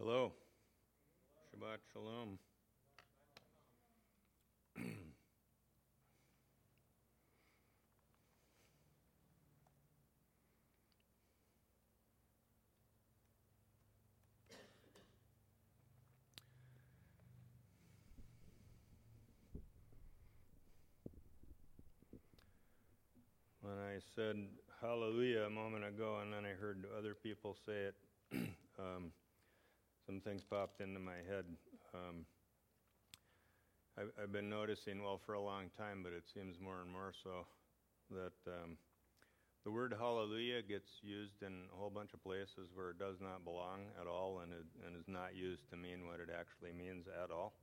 Hello. Shabbat Shalom. When I said hallelujah a moment ago and then I heard other people say it, some things popped into my head. I've been noticing, well, for a long time, but it seems more and more so, that the word hallelujah gets used in a whole bunch of places where it does not belong at all and is not used to mean what it actually means at all.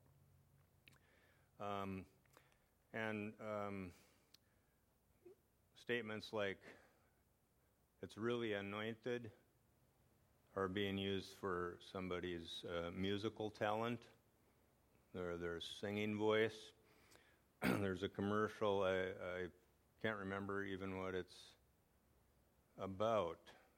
Statements like, it's really anointed, are being used for somebody's musical talent, their singing voice. There's a commercial, I can't remember even what it's about,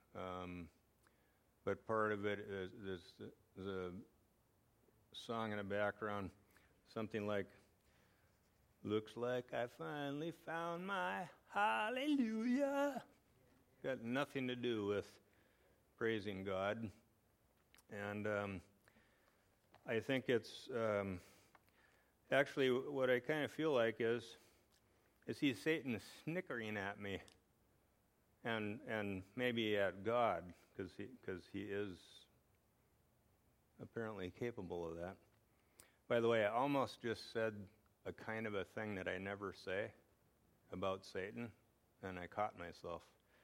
but part of it is a song in the background, something like, looks like I finally found my hallelujah. Got nothing to do with praising God. And I think it's actually what I kind of feel like is see Satan snickering at me and maybe at God, because he is apparently capable of that. By the way, I almost just said a kind of a thing that I never say about Satan, and I caught myself.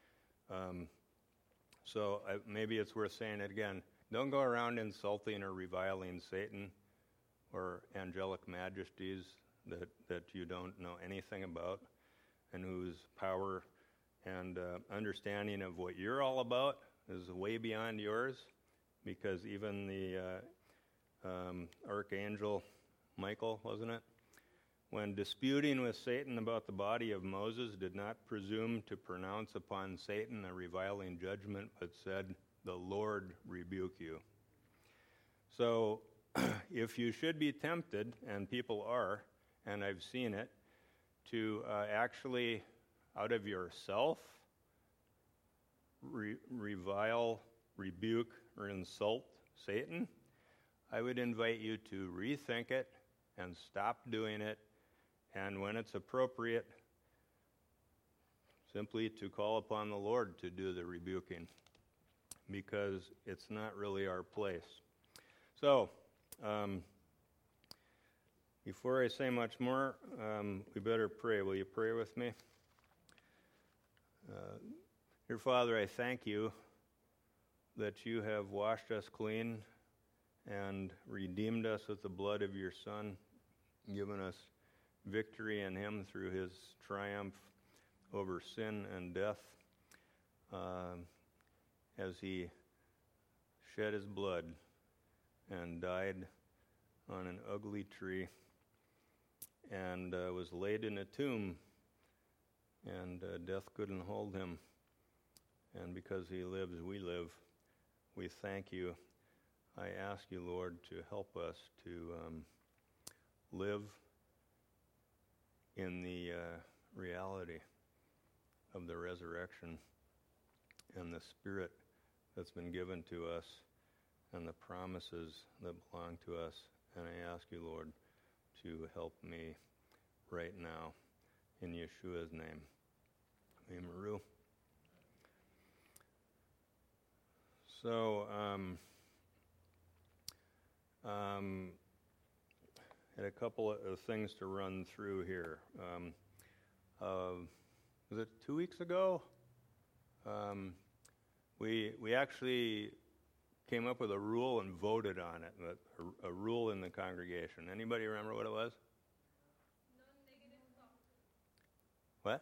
So maybe it's worth saying it again. Don't go around insulting or reviling Satan or angelic majesties that you don't know anything about and whose power and understanding of what you're all about is way beyond yours, because even the archangel Michael, wasn't it, when disputing with Satan about the body of Moses, did not presume to pronounce upon Satan a reviling judgment, but said, "The Lord rebuke you." So, if you should be tempted, and people are, and I've seen it, to actually, out of yourself, revile, rebuke, or insult Satan, I would invite you to rethink it and stop doing it. And when it's appropriate, simply to call upon the Lord to do the rebuking, because it's not really our place. So, before I say much more, we better pray. Will you pray with me? Dear Father, I thank you that you have washed us clean and redeemed us with the blood of your Son, given us victory in him through his triumph over sin and death, as he shed his blood and died on an ugly tree and was laid in a tomb, and death couldn't hold him. And because he lives, we live. We thank you. I ask you, Lord, to help us to live in the reality of the resurrection and the Spirit that's been given to us and the promises that belong to us. And I ask you, Lord, to help me right now in Yeshua's name. Amen. So, had a couple of things to run through here. Was it 2 weeks ago? We actually came up with a rule and voted on it, a rule in the congregation. Anybody remember what it was? No negative talk. What?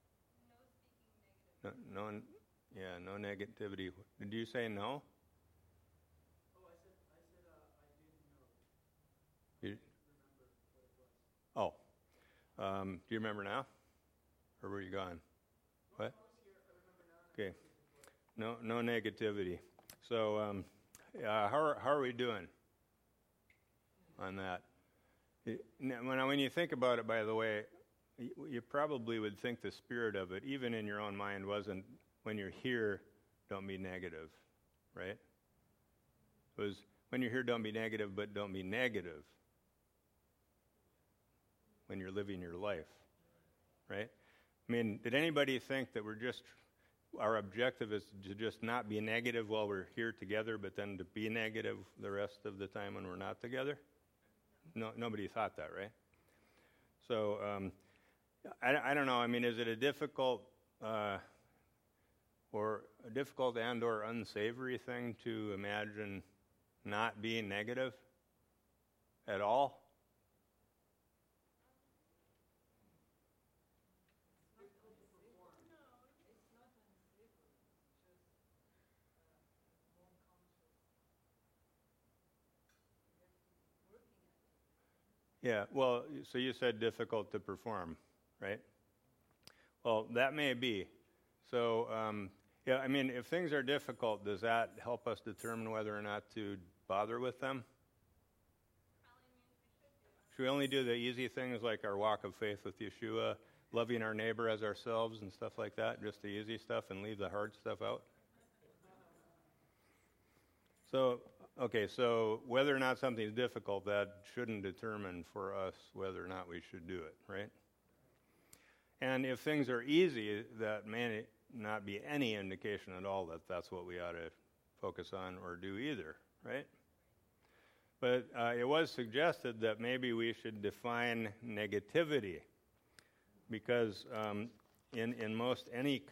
No speaking negative. No negativity. Did you say no? Oh, I said I didn't know. You, Remember what it was. Oh. Do you remember now? Or were you gone? What? I was here. I remember now. Okay. No negativity. So how are we doing on that? When you think about it, by the way, you probably would think the spirit of it, even in your own mind, wasn't when you're here, don't be negative, right? It was when you're here, don't be negative, but don't be negative when you're living your life, right? I mean, did anybody think that our objective is to just not be negative while we're here together, but then to be negative the rest of the time when we're not together? No, nobody thought that, right? So, I don't know. I mean, is it a difficult and or unsavory thing to imagine not being negative at all? Yeah, well, so you said difficult to perform, right? Well, that may be. So, yeah, I mean, if things are difficult, does that help us determine whether or not to bother with them? Should we only do the easy things like our walk of faith with Yeshua, loving our neighbor as ourselves and stuff like that, just the easy stuff, and leave the hard stuff out? So, okay, so whether or not something's difficult, that shouldn't determine for us whether or not we should do it, right? And if things are easy, that may not be any indication at all that that's what we ought to focus on or do either, right? But it was suggested that maybe we should define negativity, because in most any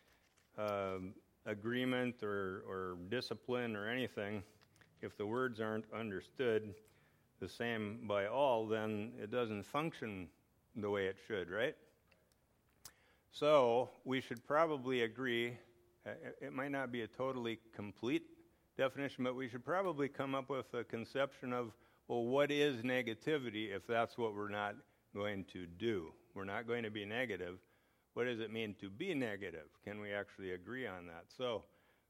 agreement or discipline or anything, if the words aren't understood the same by all, then it doesn't function the way it should, right? So we should probably agree, it might not be a totally complete definition, but we should probably come up with a conception of, well, what is negativity if that's what we're not going to do? We're not going to be negative. What does it mean to be negative? Can we actually agree on that? So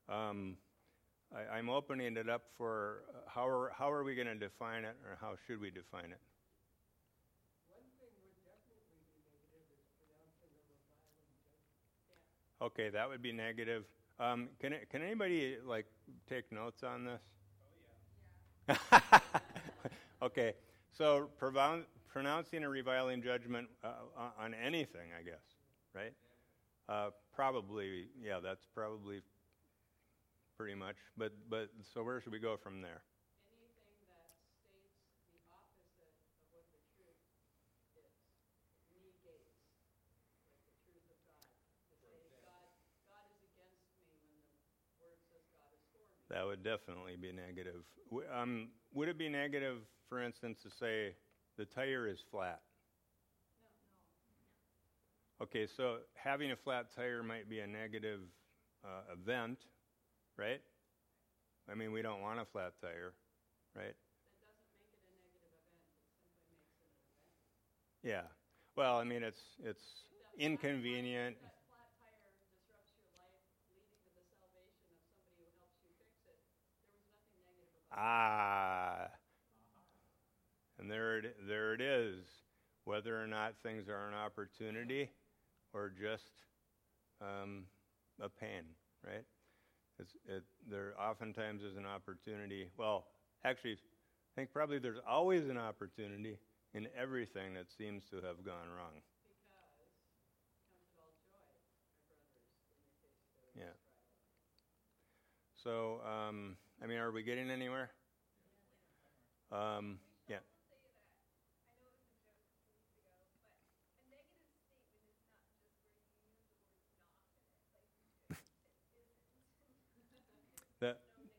I'm opening it up for how are we going to define it, or how should we define it? One thing would definitely be negative is pronouncing of a violent judgment. Okay, that would be negative. Can anybody take notes on this? Oh yeah. Okay, so pronouncing a reviling judgment on anything, I guess, right? Probably, yeah, that's probably pretty much. But so where should we go from there? Anything that states the opposite of what the truth is. It negates, like the truth of God. To say God is against me when the word says God is for me. That would definitely be negative. Would it be negative, for instance, to say the tire is flat? No. Okay, so having a flat tire might be a negative event, right? I mean, we don't want a flat tire, right? That doesn't make it a negative event. It simply makes it an event. Yeah. Well, I mean, it's inconvenient. That flat tire disrupts your life, leading to the salvation of somebody who helps you fix it. There was nothing negative about it. And there it is. Whether or not things are an opportunity or just a pain, right? There oftentimes is an opportunity. Well, actually, I think probably there's always an opportunity in everything that seems to have gone wrong. Because comes it all joy, my brothers, when you face those Yeah. trials. So, I mean, are we getting anywhere? Yeah. That,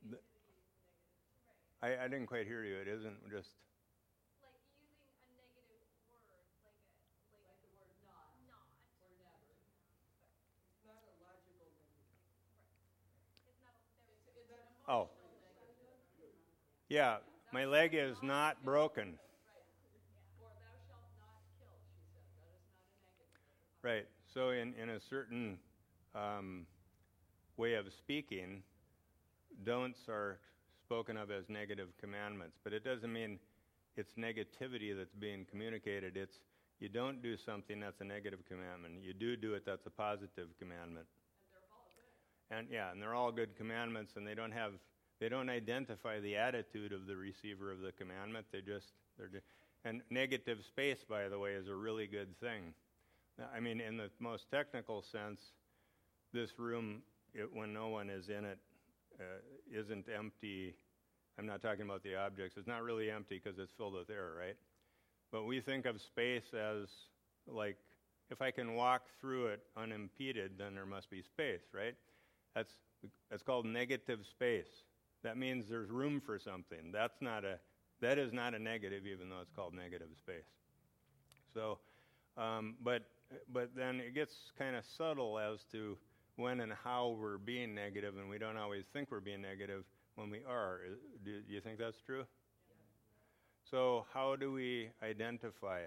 I didn't quite hear you. It isn't just. Like using a negative word, Like the word not. Or never. It's not a logical negative. it's not It's an Oh. emotional negative. Yeah, my leg is not broken. Or thou shalt not kill, she said. That is not a negative. Right. So in a certain way of speaking, don'ts are spoken of as negative commandments, but it doesn't mean it's negativity that's being communicated. It's you don't do something that's a negative commandment. You do it, that's a positive commandment. And they're all good commandments, and they don't identify the attitude of the receiver of the commandment. And negative space, by the way, is a really good thing. I mean, in the most technical sense, this room, when no one is in it, isn't empty. I'm not talking about the objects. It's not really empty because it's filled with air, right? But we think of space as like, if I can walk through it unimpeded, then there must be space, right? That's called negative space. That means there's room for something. That is not a negative, even though it's called negative space. So, but then it gets kind of subtle as to when and how we're being negative, and we don't always think we're being negative when we are. Do you think that's true? So how do we identify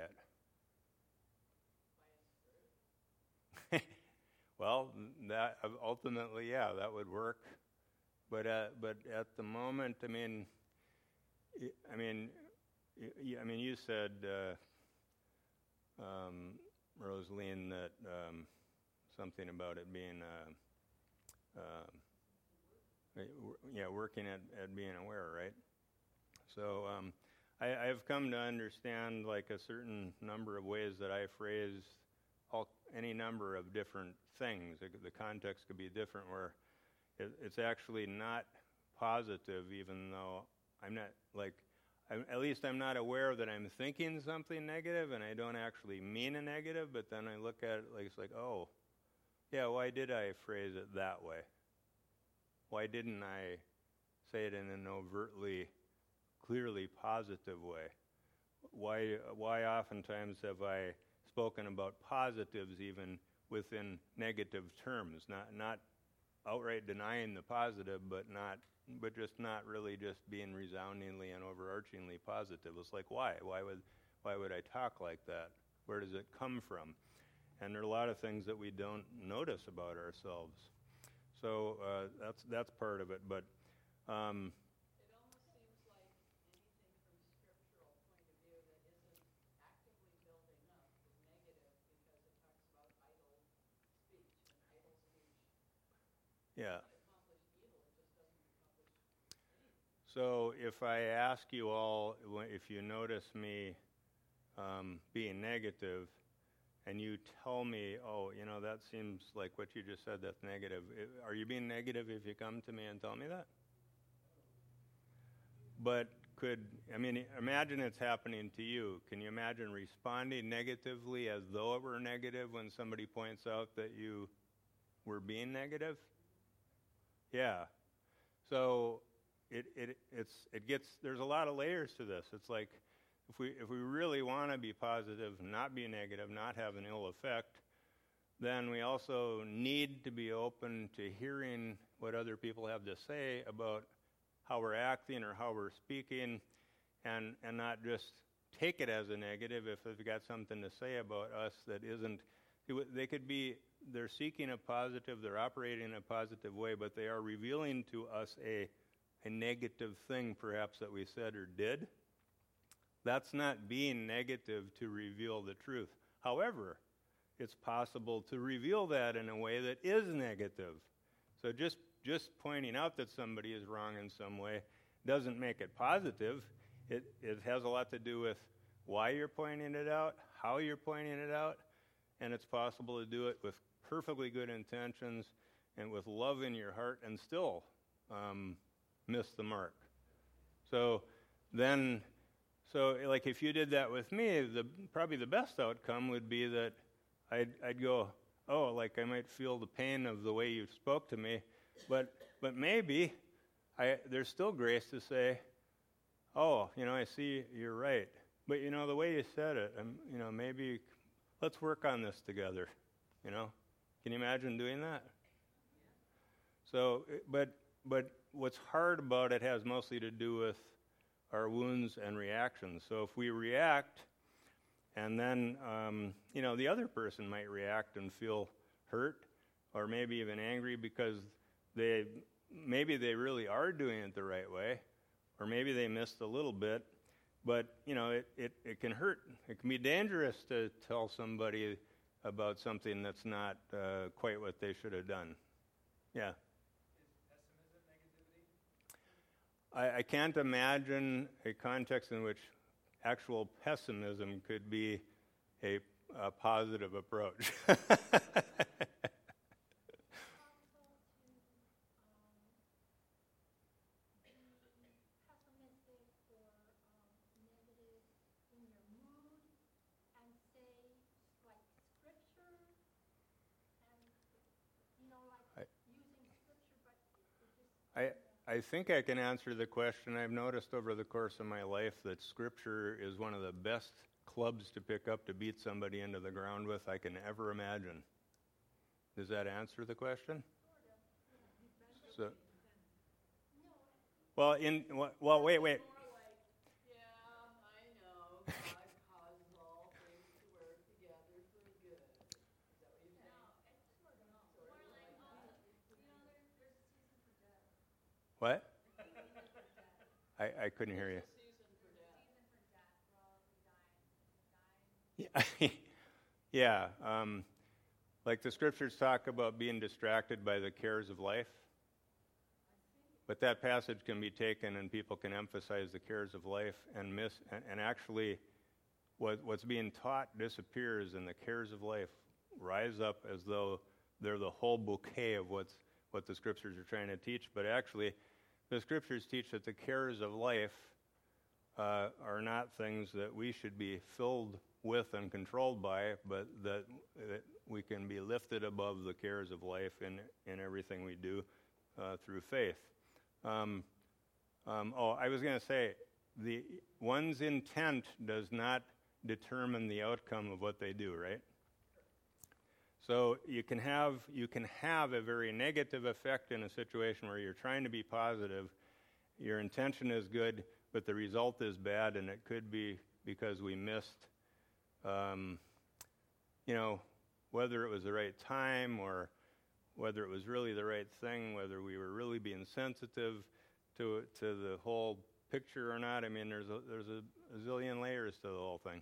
it? Well, that ultimately, that would work. But at the moment, you said, Rosaline, that something about it being, working at being aware, right? So I've come to understand like a certain number of ways that I phrase any number of different things. The context could be different, where it's actually not positive, even though I'm not at least I'm not aware that I'm thinking something negative, and I don't actually mean a negative. But then I look at it it's like, oh, yeah, why did I phrase it that way? Why didn't I say it in an overtly, clearly positive way? Why oftentimes have I spoken about positives even within negative terms, not outright denying the positive, but just not really just being resoundingly and overarchingly positive? It's like, why would I talk like that? Where does it come from? And there are a lot of things that we don't notice about ourselves. So that's part of it. But It almost seems like anything from scriptural point of view that isn't actively building up is negative, because it talks about idle speech, and idle speech yeah. doesn't accomplish evil, it just doesn't accomplish anything. So if I ask you all, if you notice me being negative, and you tell me, oh, that seems like what you just said, that's negative. Are you being negative if you come to me and tell me that? But imagine it's happening to you. Can you imagine responding negatively as though it were negative when somebody points out that you were being negative? Yeah. So there's a lot of layers to this. It's like, if we really want to be positive, not be negative, not have an ill effect, then we also need to be open to hearing what other people have to say about how we're acting or how we're speaking, and not just take it as a negative if they've got something to say about us that isn't. They're seeking a positive, they're operating in a positive way, but they are revealing to us a negative thing perhaps that we said or did. That's not being negative to reveal the truth. However, it's possible to reveal that in a way that is negative. So just pointing out that somebody is wrong in some way doesn't make it positive. It has a lot to do with why you're pointing it out, how you're pointing it out, and it's possible to do it with perfectly good intentions and with love in your heart and still miss the mark. So like if you did that with me, probably the best outcome would be that I'd go, oh, like I might feel the pain of the way you spoke to me, but maybe there's still grace to say, oh, I see you're right, but the way you said it, maybe let's work on this together. Can you imagine doing that? So, but what's hard about it has mostly to do with our wounds and reactions. So if we react, and then the other person might react and feel hurt, or maybe even angry because maybe they really are doing it the right way, or maybe they missed a little bit, but it can hurt. It can be dangerous to tell somebody about something that's not quite what they should have done. Yeah. Is pessimism negativity? I can't imagine a context in which actual pessimism could be a positive approach. I think I can answer the question. I've noticed over the course of my life that Scripture is one of the best clubs to pick up to beat somebody into the ground with I can ever imagine. Does that answer the question? So, well, wait. More like, yeah, I know, God causes all things to work together for good. Is that what you're saying? What? I couldn't hear you. Yeah. Like the scriptures talk about being distracted by the cares of life. But that passage can be taken and people can emphasize the cares of life and miss, and actually what's being taught disappears and the cares of life rise up as though they're the whole bouquet of what the scriptures are trying to teach. But actually, the scriptures teach that the cares of life are not things that we should be filled with and controlled by, but that we can be lifted above the cares of life in everything we do through faith. I was going to say, the one's intent does not determine the outcome of what they do, right? So you can have a very negative effect in a situation where you're trying to be positive. Your intention is good, but the result is bad, and it could be because we missed, whether it was the right time or whether it was really the right thing, whether we were really being sensitive to the whole picture or not. I mean, there's a zillion layers to the whole thing.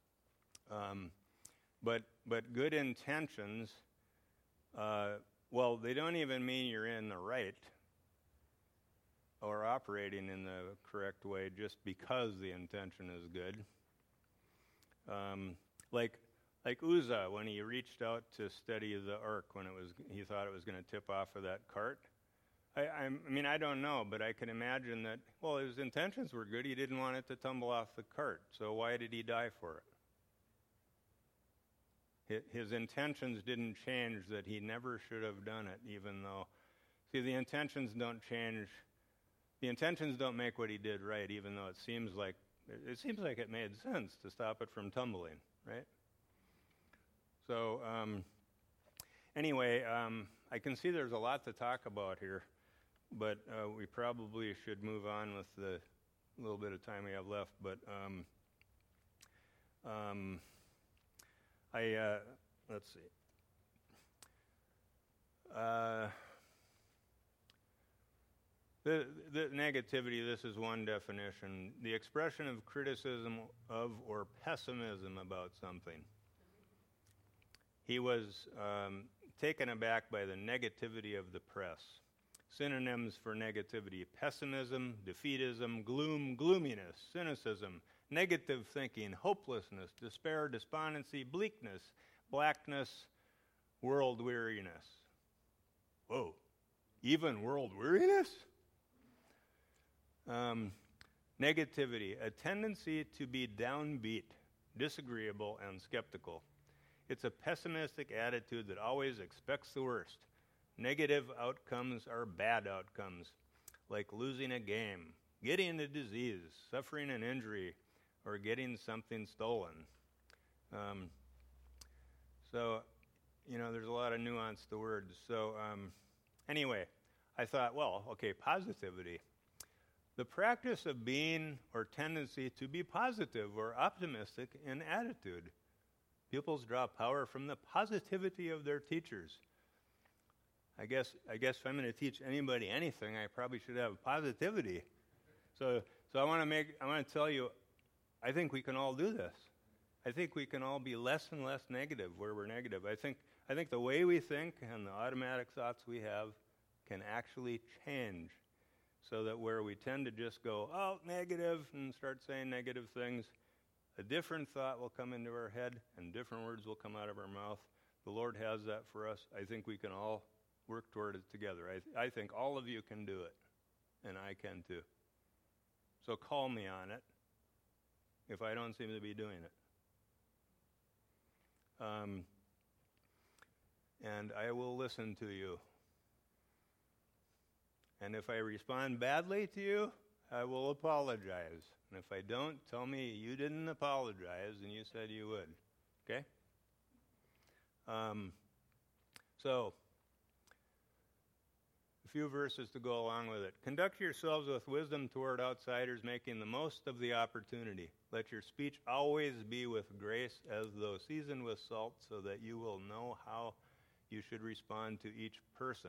But good intentions, they don't even mean you're in the right or operating in the correct way just because the intention is good. Like Uzzah, when he reached out to steady the ark when he thought it was going to tip off of that cart. I mean, I don't know, but I can imagine that, his intentions were good. He didn't want it to tumble off the cart, so why did he die for it? His intentions didn't change, that he never should have done it, even though, see, the intentions don't change. The intentions don't make what he did right, even though it seems like it made sense to stop it from tumbling, right? So, anyway, I can see there's a lot to talk about here, but we probably should move on with the little bit of time we have left. But let's see. The negativity, this is one definition. The expression of criticism of or pessimism about something. He was taken aback by the negativity of the press. Synonyms for negativity: pessimism, defeatism, gloom, gloominess, cynicism, negative thinking, hopelessness, despair, despondency, bleakness, blackness, world weariness. Whoa, even world weariness? Negativity, a tendency to be downbeat, disagreeable, and skeptical. It's a pessimistic attitude that always expects the worst. Negative outcomes are bad outcomes, like losing a game, getting a disease, suffering an injury, or getting something stolen. So, there's a lot of nuance to words. So, anyway, I thought, positivity. The practice of being or tendency to be positive or optimistic in attitude. Pupils draw power from the positivity of their teachers. I guess if I'm going to teach anybody anything, I probably should have positivity. So I want to tell you, I think we can all do this. I think we can all be less and less negative where we're negative. I think the way we think and the automatic thoughts we have can actually change so that where we tend to just go, oh, negative, and start saying negative things, a different thought will come into our head and different words will come out of our mouth. The Lord has that for us. I think we can all work toward it together. I think all of you can do it, and I can too. So call me on it if I don't seem to be doing it. And I will listen to you. And if I respond badly to you, I will apologize. And if I don't, tell me you didn't apologize and you said you would. Okay? So, a few verses to go along with it. Conduct yourselves with wisdom toward outsiders, making the most of the opportunity. Let your speech always be with grace, as though seasoned with salt, so that you will know how you should respond to each person.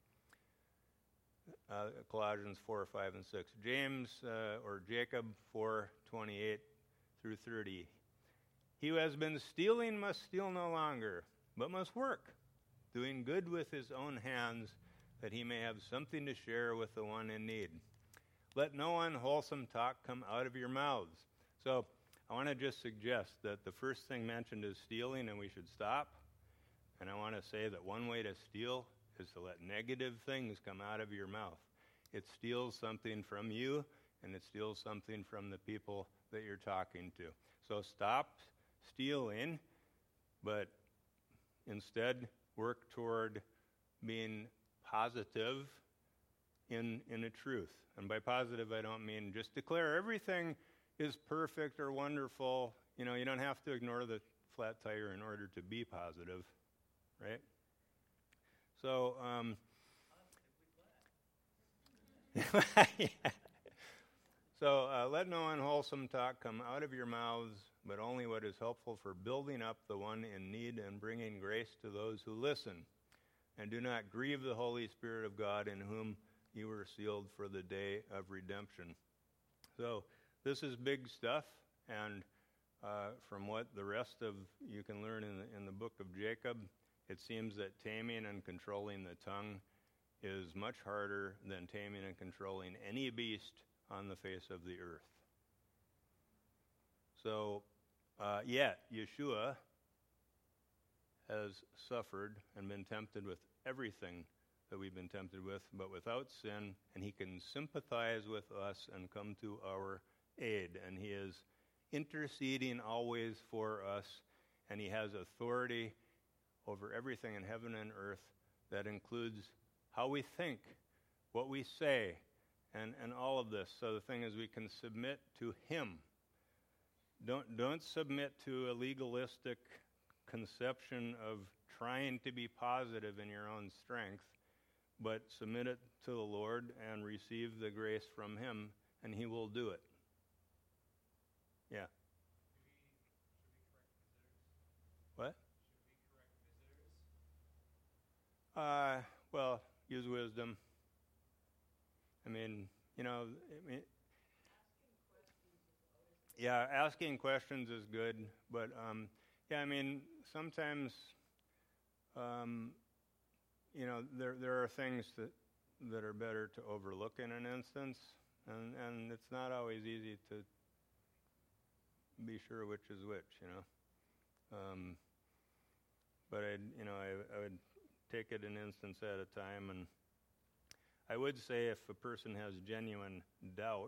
Colossians 4, 5, and 6. James, or Jacob 4, 28 through 30. He who has been stealing must steal no longer, but must work, doing good with his own hands, that he may have something to share with the one in need. Let no unwholesome talk come out of your mouths. So I want to just suggest that the first thing mentioned is stealing, and we should stop. And I want to say that one way to steal is to let negative things come out of your mouth. It steals something from you, and it steals something from the people that you're talking to. So stop stealing, but instead work toward being positive in a truth. And by positive, I don't mean just declare everything is perfect or wonderful. You know, you don't have to ignore the flat tire in order to be positive, right? So, yeah. So let no unwholesome talk come out of your mouths, but only what is helpful for building up the one in need and bringing grace to those who listen. And do not grieve the Holy Spirit of God, in whom you were sealed for the day of redemption. So this is big stuff, and from what the rest of you can learn in the book of Jacob, it seems that taming and controlling the tongue is much harder than taming and controlling any beast on the face of the earth. So, yet, Yeshua has suffered and been tempted with everything that we've been tempted with, but without sin, and he can sympathize with us and come to our aid. And he is interceding always for us, and he has authority over everything in heaven and earth. That includes how we think, what we say, and all of this. So the thing is, we can submit to him. Don't submit to a legalistic conception of trying to be positive in your own strength, but submit it to the Lord and receive the grace from him, and he will do it. Yeah. What? Well, use wisdom. I mean, yeah, asking questions is good, but yeah, I mean, sometimes, there are things that are better to overlook in an instance, and it's not always easy to be sure which is which, but I would take it an instance at a time, and I would say if a person has genuine doubt,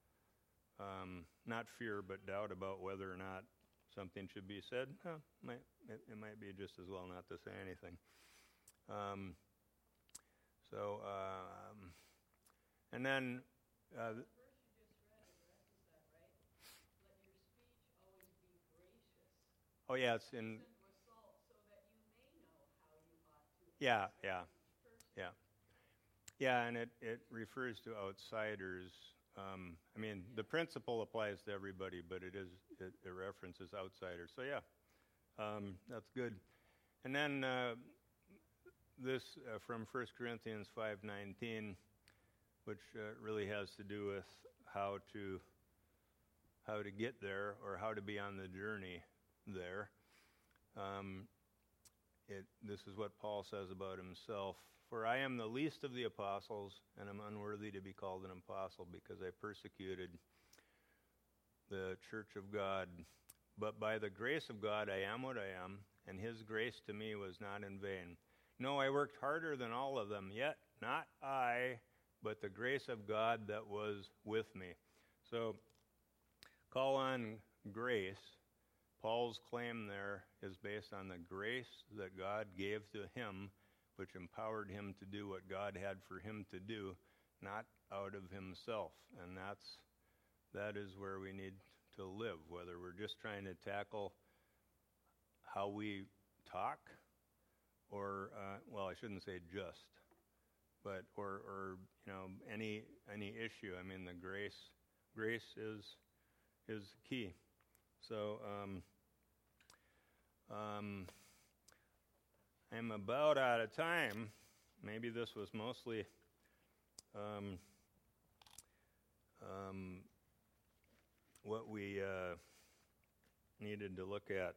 not fear, but doubt about whether or not something should be said, it might be just as well not to say anything. And then The verse you just read addresses that, right? Let your speech always be gracious. Oh yeah, it's in. Seasoned with salt, so that you may know how you ought to Yeah, answer yeah, each person. yeah, yeah, and it refers to outsiders. I mean, the principle applies to everybody, but it references outsiders. So yeah, that's good. And then this from 1 Corinthians 5:19, which really has to do with how to get there or how to be on the journey there. This is what Paul says about himself. For I am the least of the apostles, and am unworthy to be called an apostle, because I persecuted the church of God. But by the grace of God I am what I am, and his grace to me was not in vain. No, I worked harder than all of them, yet not I, but the grace of God that was with me. So, call on grace. Paul's claim there is based on the grace that God gave to him, which empowered him to do what God had for him to do, not out of himself. And that is where we need to live, whether we're just trying to tackle how we talk, or I shouldn't say just, but or any issue. I mean, the grace is key. So I'm about out of time. Maybe this was mostly what we needed to look at.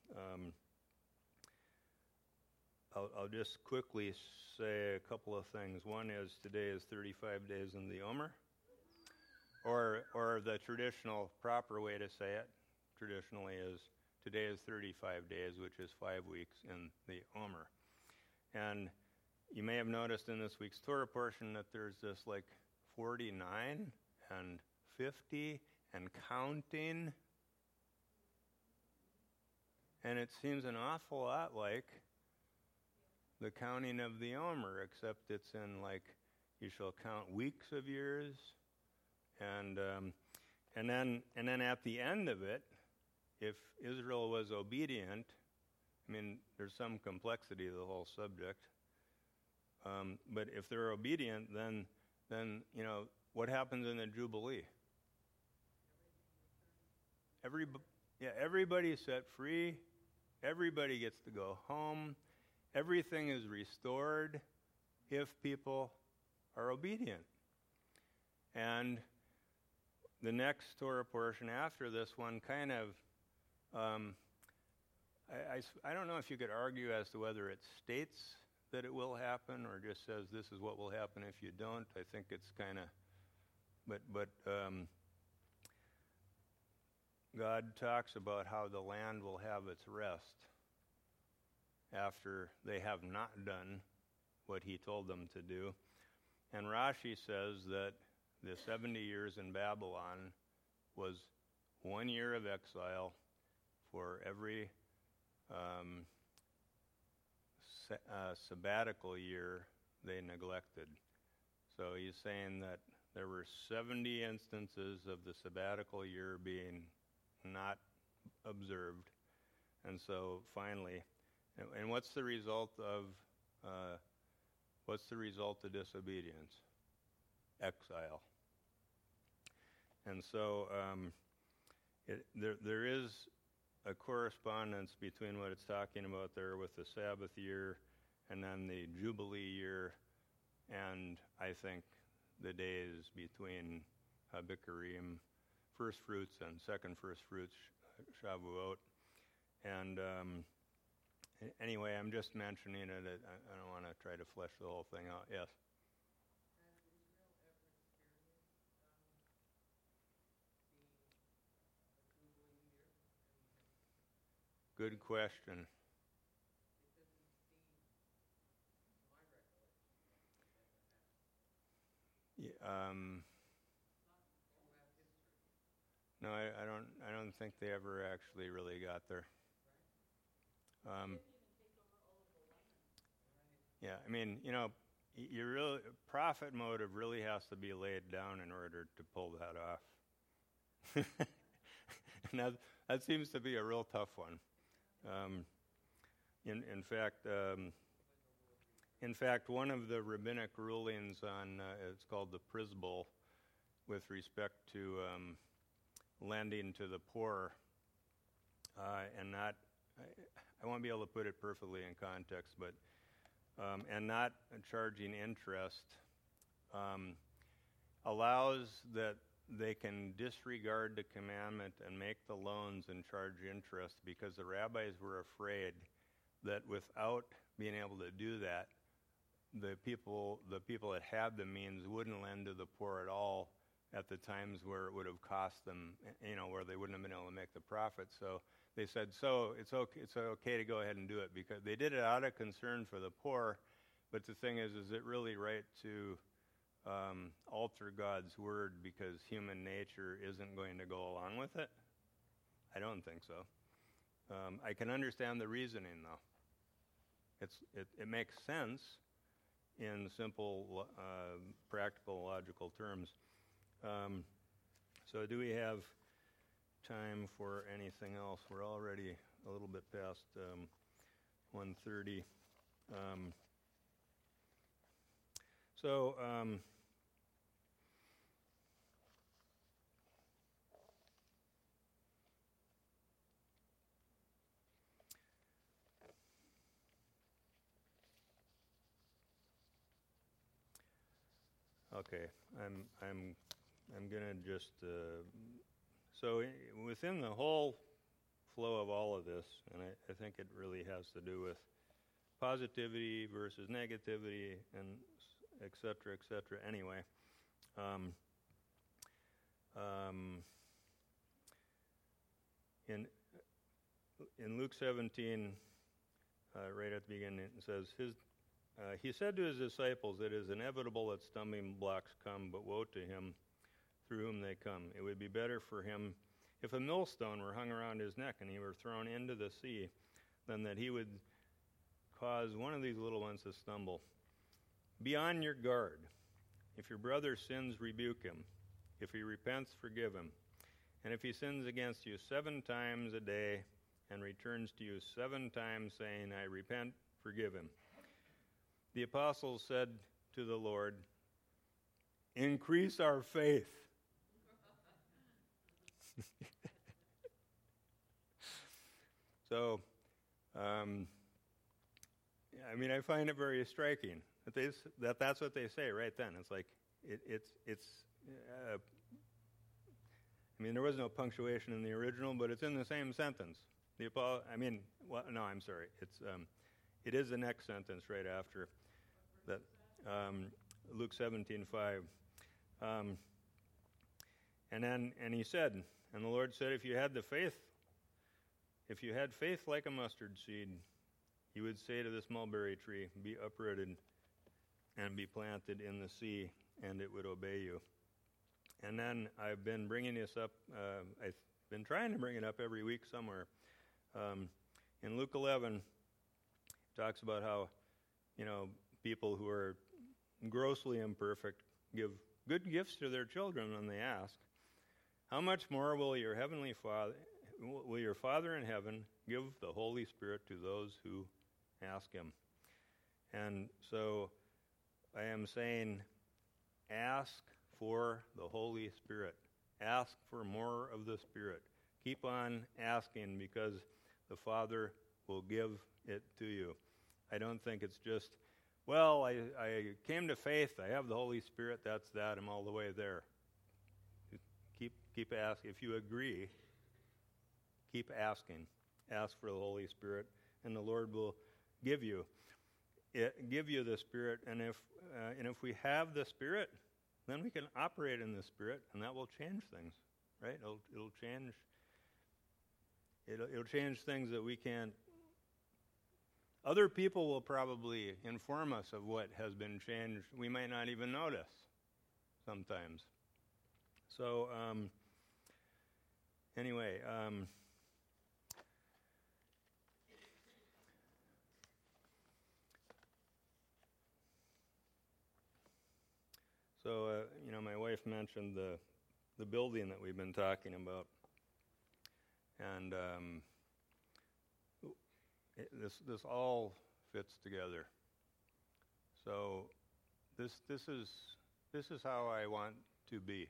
I'll just quickly say a couple of things. One is today is 35 days in the Omer, or the traditional proper way to say it traditionally is today is 35 days, which is 5 weeks in the Omer. And you may have noticed in this week's Torah portion that there's this like 49 and 50 and counting. And it seems an awful lot like the counting of the Omer, except it's in like you shall count weeks of years, and then at the end of it, if Israel was obedient, I mean, there's some complexity to the whole subject, but if they're obedient, then what happens in the Jubilee? Everybody's set free. Everybody gets to go home. Everything is restored if people are obedient. And the next Torah portion after this one kind of, I don't know if you could argue as to whether it states that it will happen or just says this is what will happen if you don't. I think it's kind of, but God talks about how the land will have its rest after they have not done what he told them to do. And Rashi says that the 70 years in Babylon was 1 year of exile for every sabbatical year they neglected. So he's saying that there were 70 instances of the sabbatical year being not observed. And so finally, and what's the result of disobedience? Exile. And so there is a correspondence between what it's talking about there with the Sabbath year and then the Jubilee year, and I think the days between Bikurim, first fruits, and second first fruits, Shavuot. And anyway, I'm just mentioning it. I don't want to try to flesh the whole thing out. Yes? Good question. No, I don't think they ever actually really got there. Yeah, I mean, your prophet motive really has to be laid down in order to pull that off. And that seems to be a real tough one. In fact, one of the rabbinic rulings on it's called the Prisbul, with respect to lending to the poor, and not, I won't be able to put it perfectly in context, but and not charging interest, allows that they can disregard the commandment and make the loans and charge interest because the rabbis were afraid that without being able to do that, the people that had the means wouldn't lend to the poor at all at the times where it would have cost them, where they wouldn't have been able to make the profit. So they said, so it's okay to go ahead and do it, because they did it out of concern for the poor. But the thing is it really right to alter God's word because human nature isn't going to go along with it? I don't think so. I can understand the reasoning, though. It makes sense in simple, practical, logical terms. So do we have time for anything else? We're already a little bit past 1:30. Okay, I'm gonna just within the whole flow of all of this, and I think it really has to do with positivity versus negativity, and et cetera, et cetera. Anyway, in Luke 17, right at the beginning, it says, he said to his disciples, it is inevitable that stumbling blocks come, but woe to him through whom they come. It would be better for him if a millstone were hung around his neck and he were thrown into the sea than that he would cause one of these little ones to stumble. Be on your guard. If your brother sins, rebuke him. If he repents, forgive him. And if he sins against you 7 times a day and returns to you 7 times saying, I repent, forgive him. The apostles said to the Lord, increase our faith. So, I find it very striking that that's what they say right then. It's like there was no punctuation in the original, but it's in the same sentence. It is the next sentence right after that. Luke 17:5. And he said, and the Lord said, if you had faith like a mustard seed, you would say to this mulberry tree, be uprooted and be planted in the sea, and it would obey you. And then I've been bringing this up, I've been trying to bring it up every week somewhere. In Luke 11, it talks about how, people who are grossly imperfect give good gifts to their children when they ask. How much more will your Father in heaven give the Holy Spirit to those who ask him? And so I am saying, ask for the Holy Spirit. Ask for more of the Spirit. Keep on asking, because the Father will give it to you. I don't think it's just, well, I came to faith, I have the Holy Spirit, that's that, I'm all the way there. Keep asking. If you agree, keep asking. Ask for the Holy Spirit, and the Lord will give you the Spirit. And if we have the Spirit, then we can operate in the Spirit, and that will change things, right? It'll change things that we can't. Other people will probably inform us of what has been changed. We might not even notice sometimes. So, anyway, my wife mentioned the building that we've been talking about, and this all fits together. So, this is how I want to be.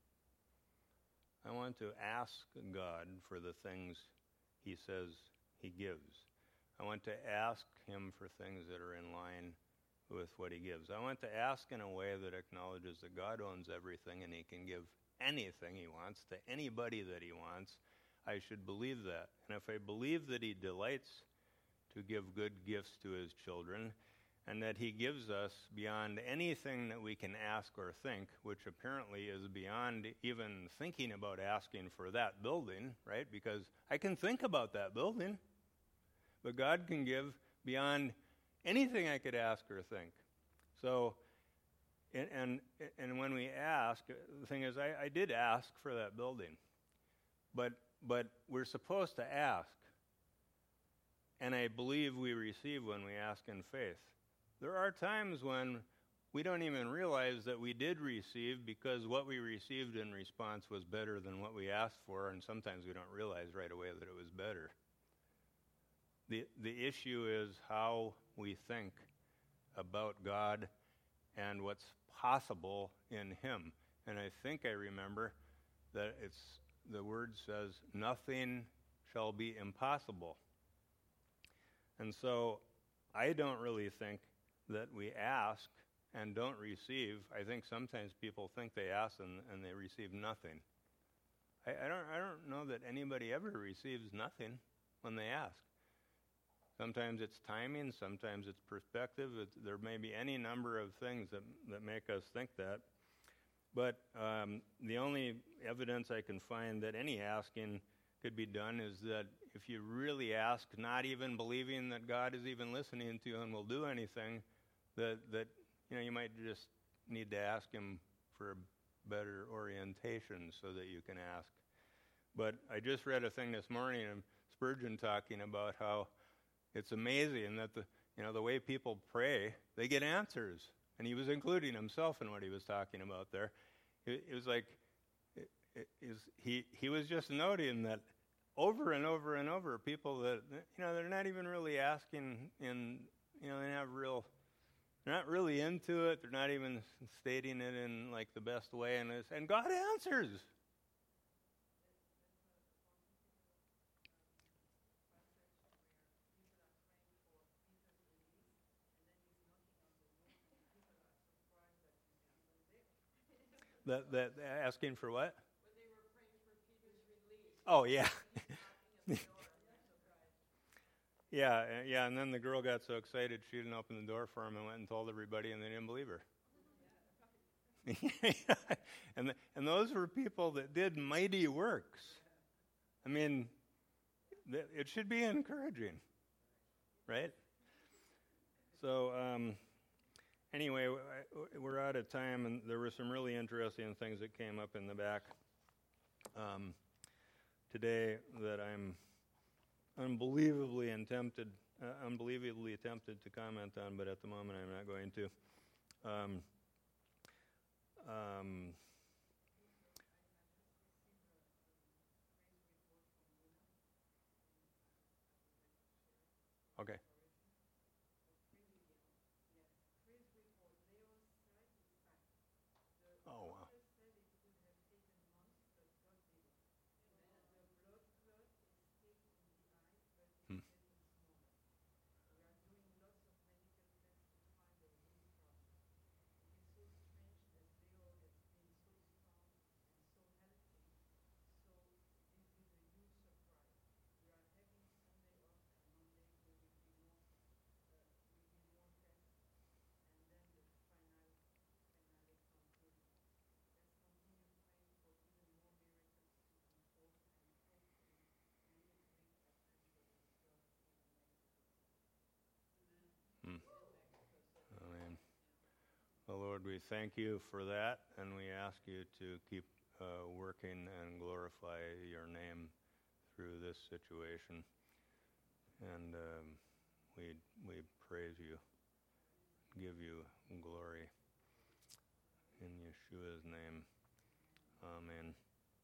I want to ask God for the things he says he gives. I want to ask him for things that are in line with what he gives. I want to ask in a way that acknowledges that God owns everything and he can give anything he wants, to anybody that he wants, I should believe that. And if I believe that he delights to give good gifts to his children, and that he gives us beyond anything that we can ask or think, which apparently is beyond even thinking about asking for that building, right? Because I can think about that building, but God can give beyond anything I could ask or think. So, and when we ask, the thing is, I did ask for that building, but we're supposed to ask, and I believe we receive when we ask in faith. There are times when we don't even realize that we did receive because what we received in response was better than what we asked for, and sometimes we don't realize right away that it was better. The issue is how we think about God and what's possible in him. And I think I remember that the word says, nothing shall be impossible. And so I don't really think that we ask and don't receive. I think sometimes people think they ask and they receive nothing. I don't know that anybody ever receives nothing when they ask. Sometimes it's timing, sometimes it's perspective. There may be any number of things that make us think that. But the only evidence I can find that any asking could be done is that if you really ask, not even believing that God is even listening to you and will do anything, that you might just need to ask him for a better orientation so that you can ask. But I just read a thing this morning of Spurgeon talking about how it's amazing that the way people pray, they get answers. And he was including himself in what he was talking about there. It was like he was just noting that over and over and over, people that they're not even really asking they're not really into it. They're not even stating it in like the best way, and God answers. That asking for what? When they were praying for Peter's release. Oh, yeah. Knocking at the door, surprised. Yeah, and then the girl got so excited she didn't open the door for him and went and told everybody, and they didn't believe her. And those were people that did mighty works. I mean, it should be encouraging, right? So, anyway, we're out of time, and there were some really interesting things that came up in the back today that I'm unbelievably tempted to comment on, but at the moment I'm not going to. Okay. Oh, wow. Hmm. Amen. Well, Lord, we thank you for that, and we ask you to keep working and glorify your name through this situation. And we praise you, give you glory. In Yeshua's name, amen.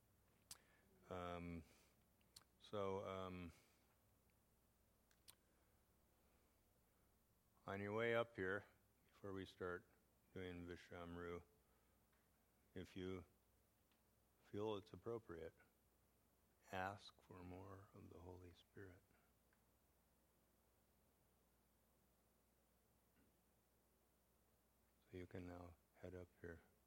On your way up here, before we start doing Vishamru, if you feel it's appropriate, ask for more of the Holy Spirit. So you can now head up here.